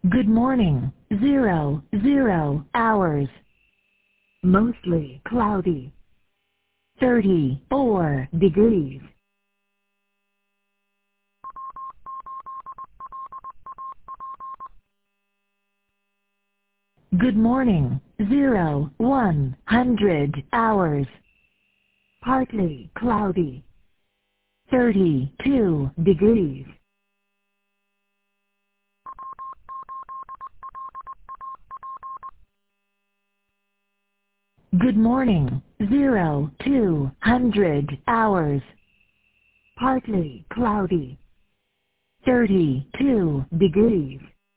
Good morning. 00 hours. Mostly cloudy. 34 degrees. Good morning. 100 hours. Partly cloudy. 32 degrees. Good morning. 200 hours. Partly cloudy. 32 degrees.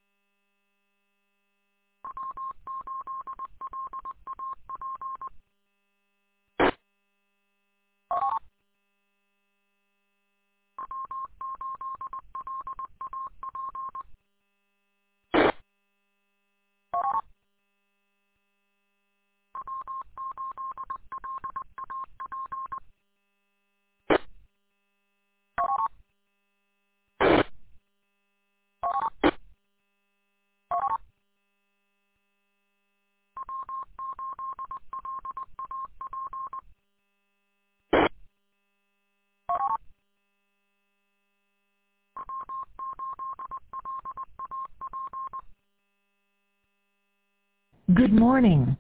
Good morning.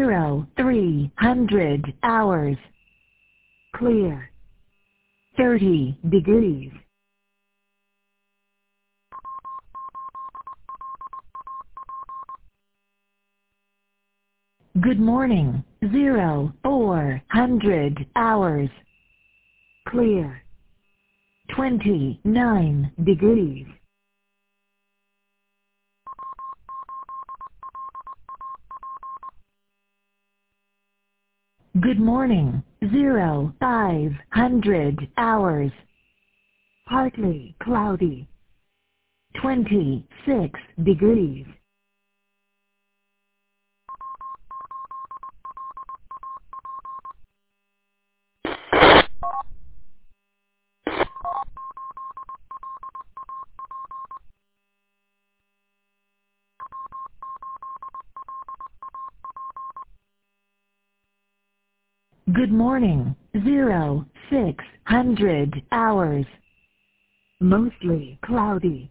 300 hours. Clear. 30 degrees. Good morning. 400 hours. Clear. 29 degrees. Good morning. 500 hours. Partly cloudy. 26 degrees. Good morning. 600 hours. Mostly cloudy.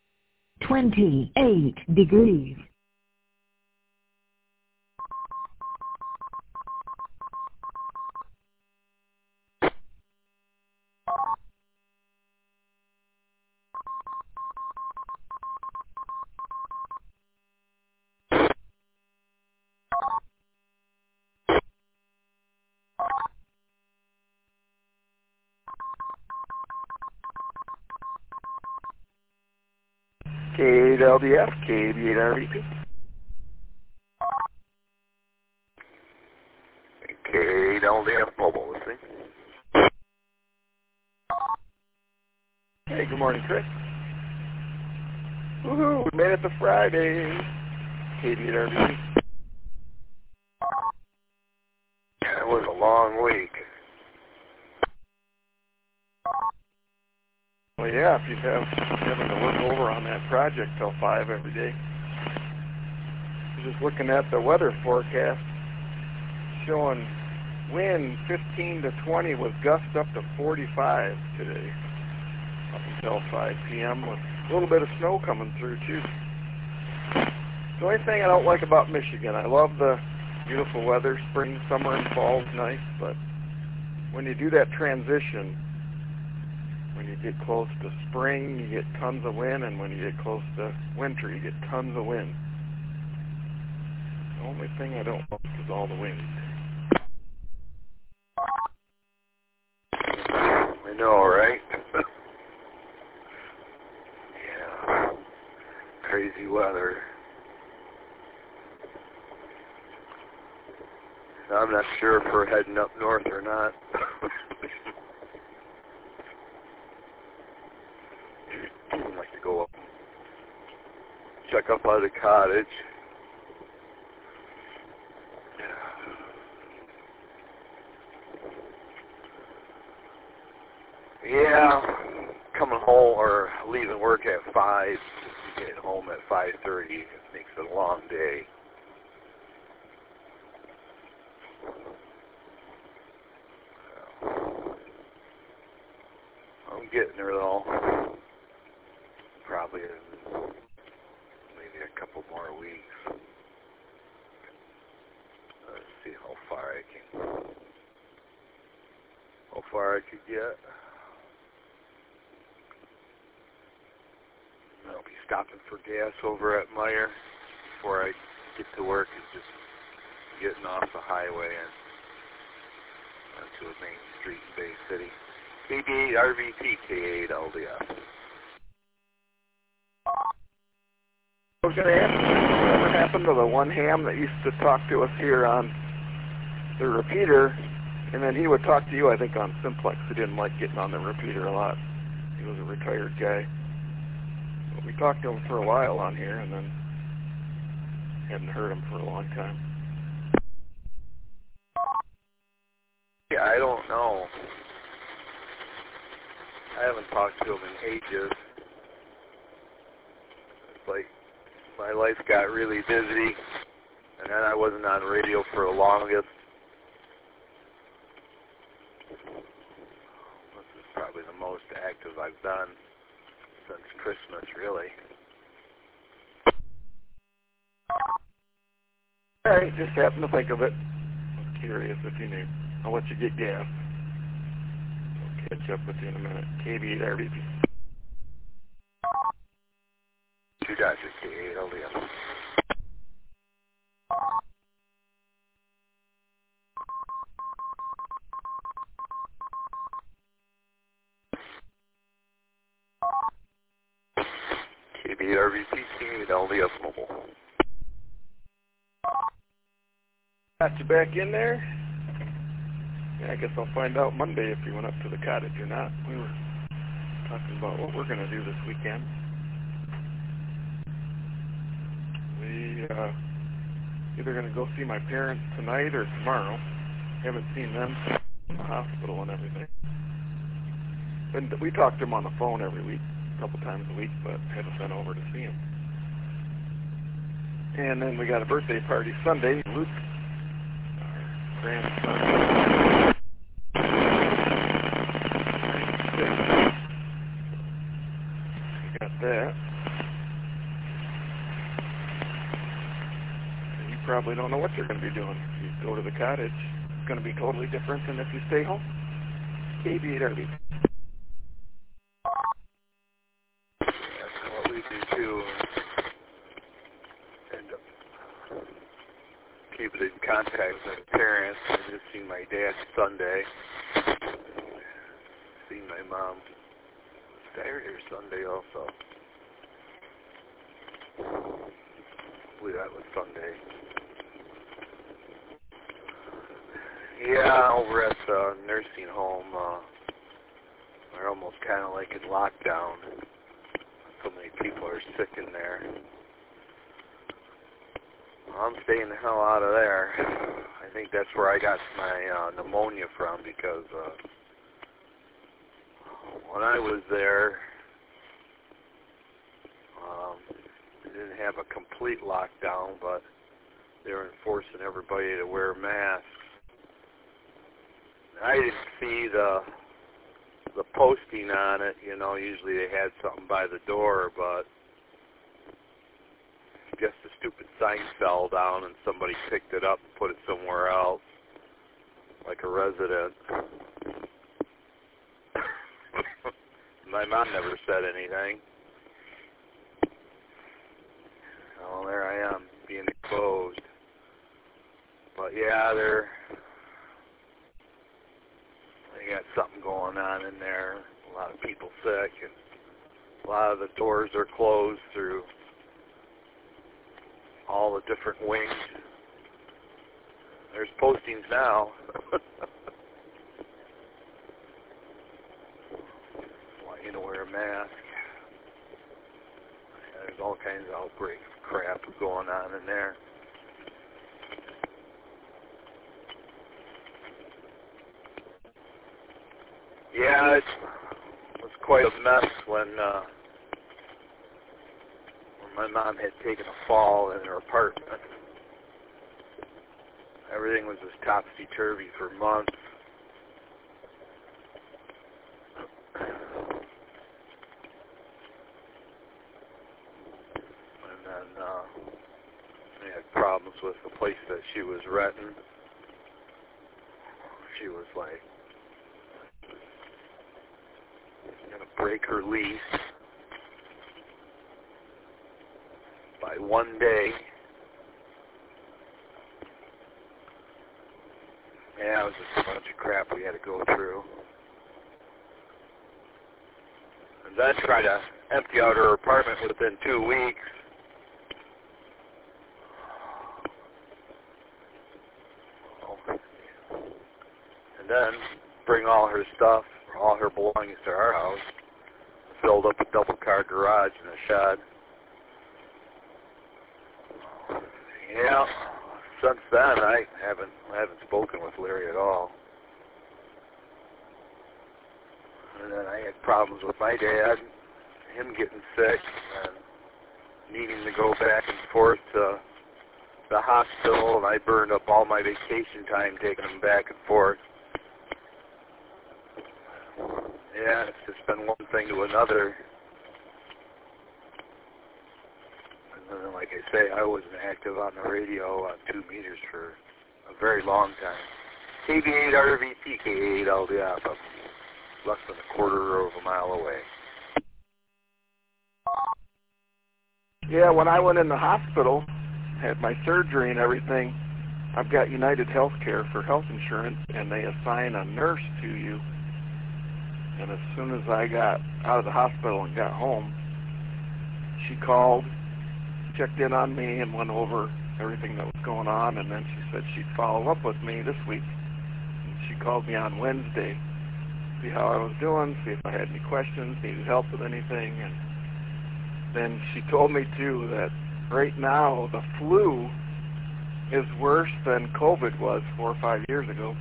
28 degrees. K8LDF, K88RVP. K8LDF mobile listening. Hey, good morning, Chris. Woohoo, we made it to Friday. K88RVP. It was a long week. Well, yeah, if you have having to work over on that project till 5 every day. Just looking at the weather forecast, showing wind 15 to 20 with gusts up to 45 today, up until 5 p.m. with a little bit of snow coming through too. The only thing I don't like about Michigan, I love the beautiful weather, spring, summer, and fall is nice, but when you do that transition, when you get close to spring, you get tons of wind, and when you get close to winter, you get tons of wind. The only thing I don't like is all the wind. I know, right? Yeah. Crazy weather. I'm not sure if we're heading up north or not. I'd like to go up, check up by the cottage. Yeah, coming home or leaving work at 5. Getting home at 5:30 makes it a long day. I'm getting there though. Probably maybe a couple more weeks. Let's see how far I could get. I'll be stopping for gas over at Meyer before I get to work. It's just getting off the highway and onto a main street in Bay City. BD RVT K8 LDS. I was going to ask you, what happened to the one ham that used to talk to us here on the repeater, and then he would talk to you, I think, on Simplex. He didn't like getting on the repeater a lot. He was a retired guy. But we talked to him for a while on here, and then hadn't heard him for a long time. Yeah, I don't know. I haven't talked to him in ages. It's like my life got really busy, and then I wasn't on radio for the longest. This is probably the most active I've done since Christmas, really. All right, just happened to think of it. I was curious if you knew. I'll let you get gas. I'll catch up with you in a minute. KB8 RVP. 2 Dodger K8 LDS. KB8 RVP K8 LDS Mobile. Got you back in there? Yeah, I guess I'll find out Monday if you went up to the cottage or not. We were talking about what we're going to do this weekend. We either going to go see my parents tonight or tomorrow. Haven't seen them in the hospital and everything. And we talk to them on the phone every week, a couple times a week, but haven't been over to see them. And then we got a birthday party Sunday. Luke, our grandson, we got that. And you probably don't know what you're going to be doing. If you go to the cottage, it's going to be totally different than if you stay home. KB8 RV. That's what we do too. End up keeping in contact with my parents. I just seen my dad Sunday. Seen my mom Saturday or Sunday also. I believe that was Sunday. Yeah, over at the nursing home, they're almost kind of like in lockdown. So many people are sick in there. I'm staying the hell out of there. I think that's where I got my pneumonia from, because when I was there, they didn't have a complete lockdown, but they were enforcing everybody to wear masks. I didn't see the posting on it. You know, usually they had something by the door, but I guess the stupid sign fell down and somebody picked it up and put it somewhere else, like a resident. My mom never said anything. Oh, there I am, being exposed. But yeah, they got something going on in there. A lot of people sick, and a lot of the doors are closed through all the different wings. There's postings now. Want you to wear a mask. There's all kinds of outbreak crap going on in there. Yeah, it was quite a mess when My mom had taken a fall in her apartment. Everything was just topsy-turvy for months. And then we had problems with the place that she was renting. She was like going to break her lease by one day. Yeah, it was just a bunch of crap we had to go through. And then try to empty out her apartment within 2 weeks. And then bring all her stuff, all her belongings to our house. Filled up a double-car garage and a shed. Yeah. Since then, I haven't spoken with Larry at all. And then I had problems with my dad, him getting sick, and needing to go back and forth to the hospital, and I burned up all my vacation time taking him back and forth. Yeah, it's just been one thing to another. And then, like I say, I wasn't active on the radio on 2 meters for a very long time. KB8 RVC, K8 LDF, I'm less than a quarter of a mile away. Yeah, when I went in the hospital, had my surgery and everything, I've got United Healthcare for health insurance, and they assign a nurse to you. And as soon as I got out of the hospital and got home, she called, checked in on me, and went over everything that was going on, and then she said she'd follow up with me this week. And she called me on Wednesday, see how I was doing, see if I had any questions, needed help with anything, and then she told me, too, that right now the flu is worse than COVID was 4 or 5 years ago.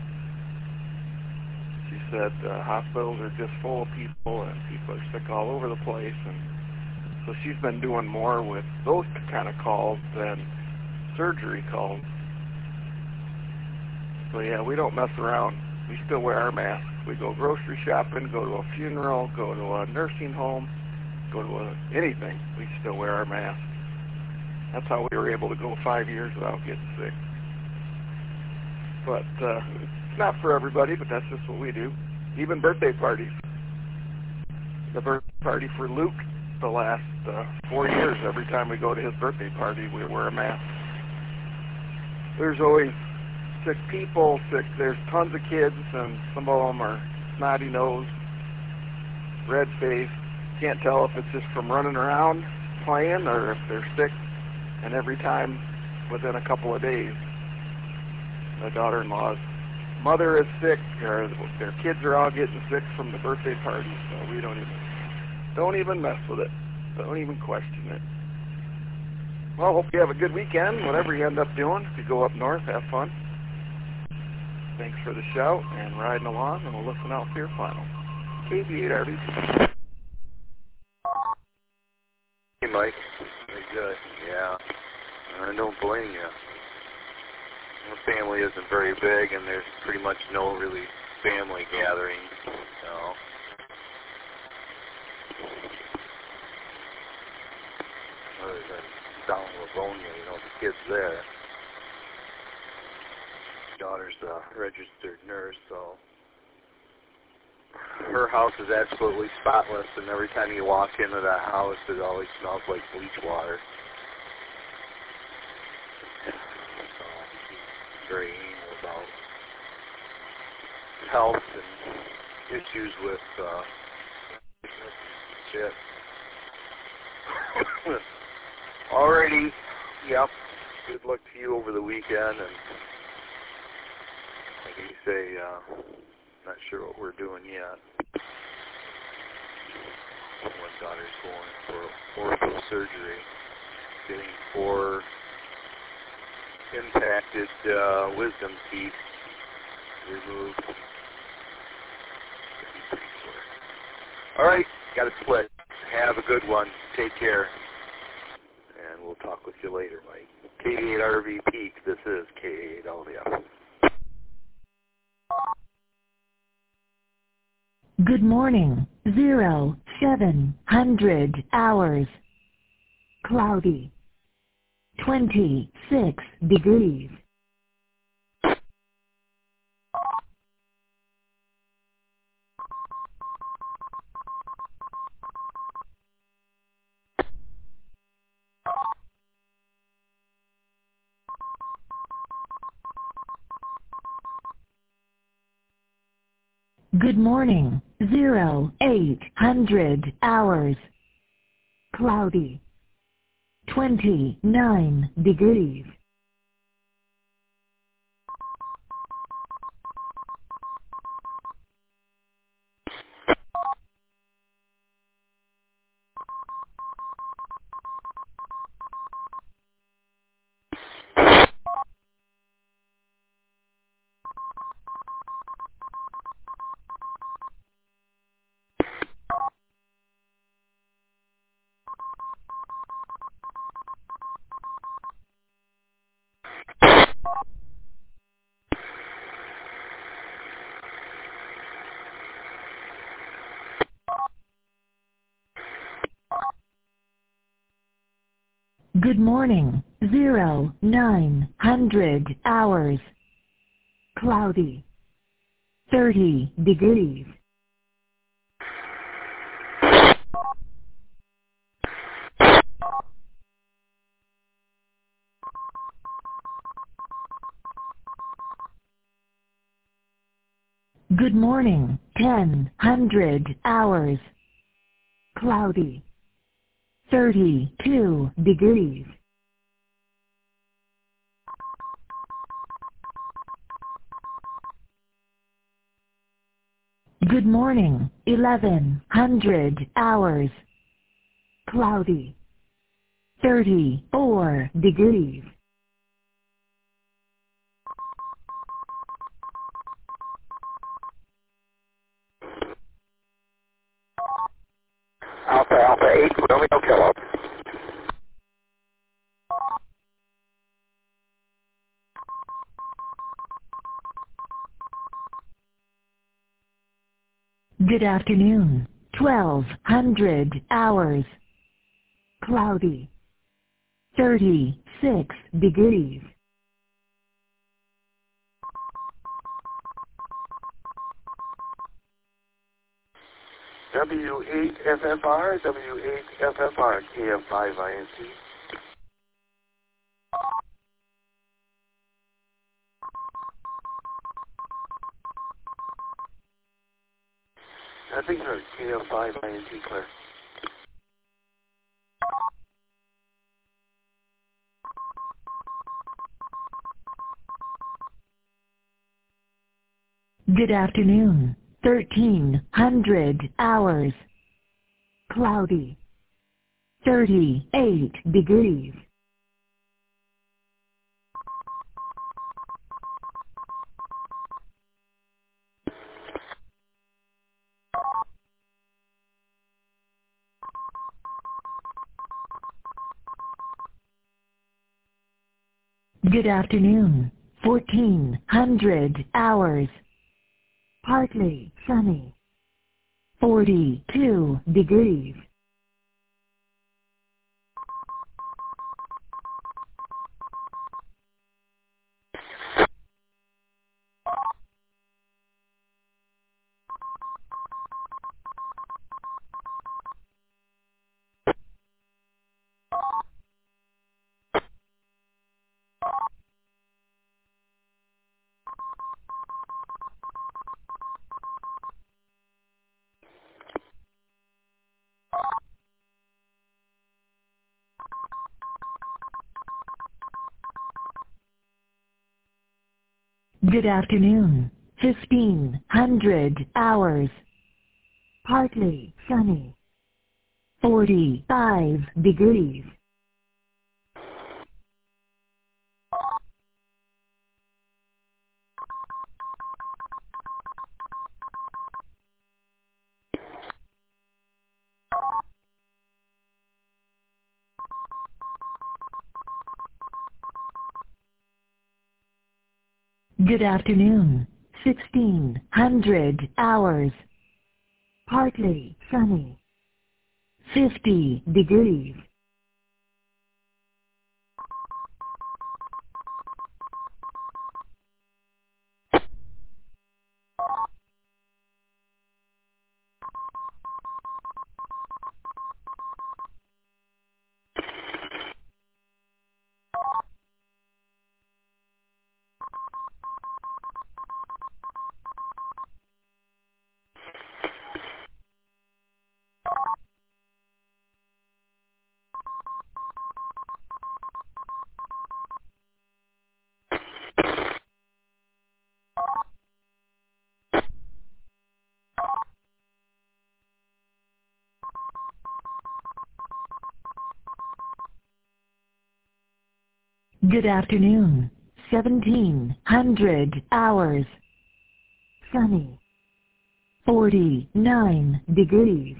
She said hospitals are just full of people, and people are sick all over the place, and so she's been doing more with those kind of calls than surgery calls. So yeah, we don't mess around. We still wear our masks. We go grocery shopping, go to a funeral, go to a nursing home, go to anything. We still wear our masks. That's how we were able to go 5 years without getting sick. But it's not for everybody, but that's just what we do. Even birthday parties. The birthday party for Luke, the last 4 years, every time we go to his birthday party, we wear a mask. There's always sick people, there's tons of kids, and some of them are snotty-nosed, red-faced. Can't tell if it's just from running around playing or if they're sick. And every time, within a couple of days, my daughter-in-law's mother is sick, or their kids are all getting sick from the birthday party, so we don't even mess with it. Don't even question it. Well, hope you have a good weekend, whatever you end up doing. If you go up north, have fun. Thanks for the shout and riding along, and we'll listen out for your final. KB8 RVC. Hey, Mike. Very good. Yeah. I don't blame you. The family isn't very big, and there's pretty much no really family gatherings. So. Other than down in Livonia, the kids there. Daughter's a registered nurse, so her house is absolutely spotless, and every time you walk into that house, it always smells like bleach water. So she's very anal about health and issues with shit. Alrighty, yep. Good luck to you over the weekend, and like you say, not sure what we're doing yet. One daughter's going for ortho surgery, getting 4 impacted wisdom teeth removed. All right, got it split. Have a good one. Take care. K8RV Peak. This is K8LVF. Good morning. 0700 hours. Cloudy. 26 degrees. Good morning. 0800 hours. Cloudy. 29 degrees. Good morning. 0900 hours. Cloudy. 30 degrees. Good morning. 1000 hours. Cloudy. 32 degrees. Good morning. 1100 hours. Cloudy. 34 degrees. Alpha 8, Romeo Kilo. Good afternoon. 1200 hours. Cloudy. 36 degrees. W8FFR, W8FFR, KF5INC. I think it's KF5INC, clear. Good afternoon. 1300 hours. Cloudy. 38 degrees. Good afternoon. 1400 hours. Partly sunny. 42 degrees. Good afternoon. 1500 hours. Partly sunny. 45 degrees. Good afternoon. 1600 hours. Partly sunny. 50 degrees. Good afternoon. 1700 hours. Sunny. 49 degrees.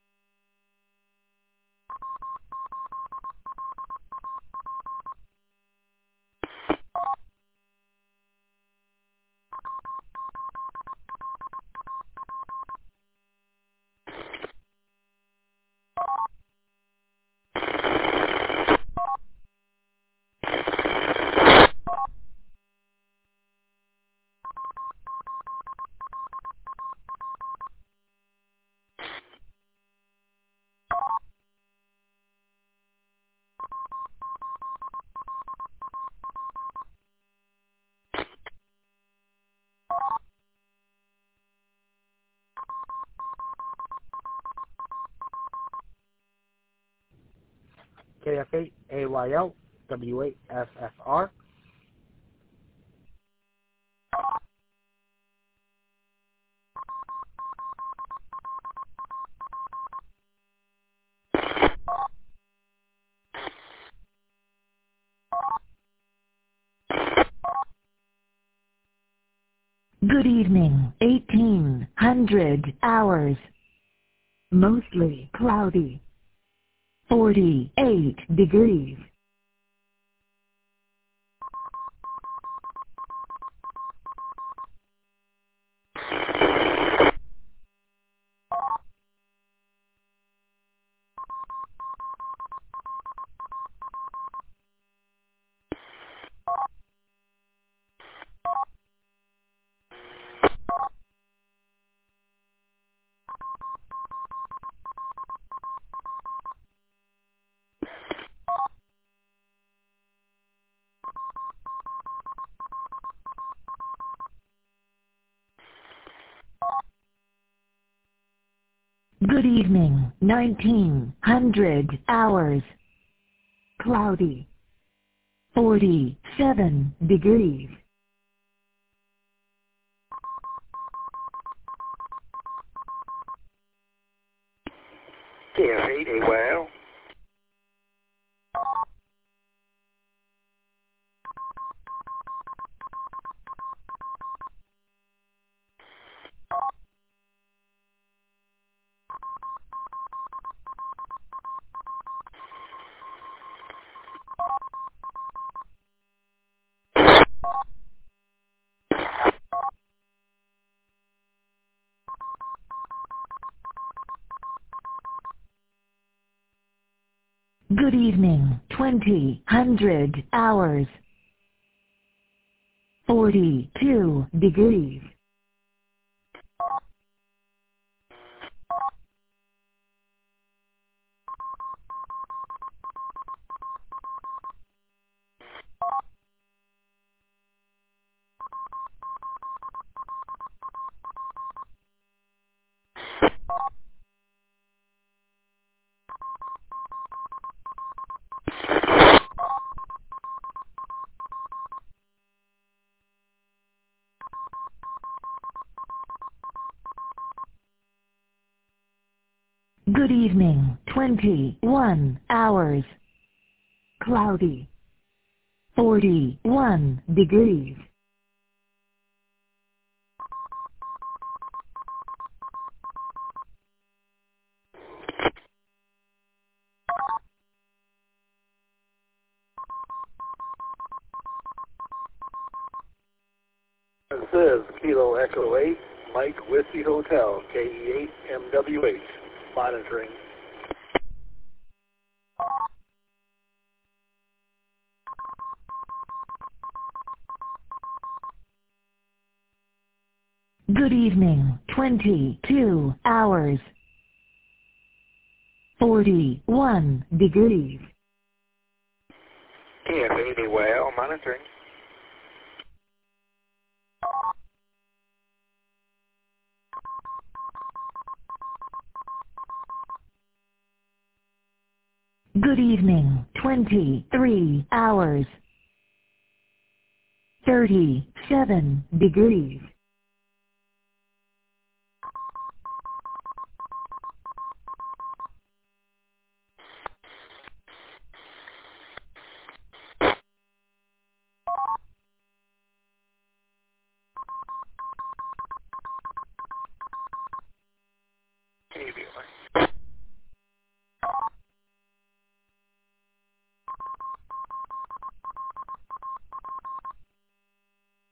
KF8 AYL W8FFR. Good evening. 1800 hours. Mostly cloudy. 48 degrees. Good evening. 1900 hours. Cloudy. 47 degrees. KF8 AYL. Good evening. 2000 hours. 42 degrees. Good evening. 21 hours. Cloudy. 41 degrees. This is Kilo Echo 8, Mike Whiskey Hotel, KE8MWH, monitoring. Good evening, 22 hours, 41 degrees. KF80 well, monitoring. Good evening, 23 hours, 37 degrees.